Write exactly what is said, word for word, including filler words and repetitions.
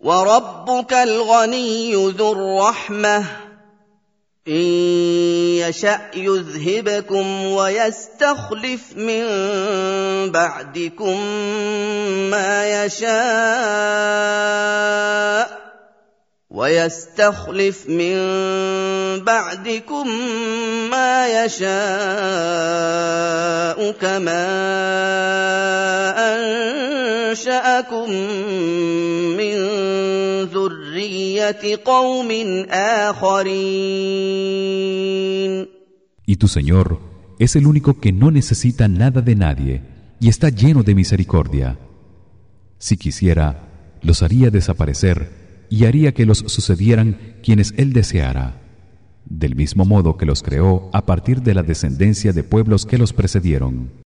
وَرَبُّكَ الْغَنِيُّ ذُو الرَّحْمَةِ إِن يَشَأْ يُذْهِبْكُمْ وَيَسْتَخْلِفْ مِن بَعْدِكُم مَّا يَشَاءُ وَيَسْتَخْلِفْ مِن بَعْدِكُم مَّا يَشَاءُ كَمَا أَنشَأَكُم مِّن ذُرِّيَّةِ قَوْمٍ آخَرِينَ. Y tu Señor es el único que no necesita nada de nadie y está lleno de misericordia. Si quisiera, los haría desaparecer y haría que los sucedieran quienes él deseara, del mismo modo que los creó a partir de la descendencia de pueblos que los precedieron.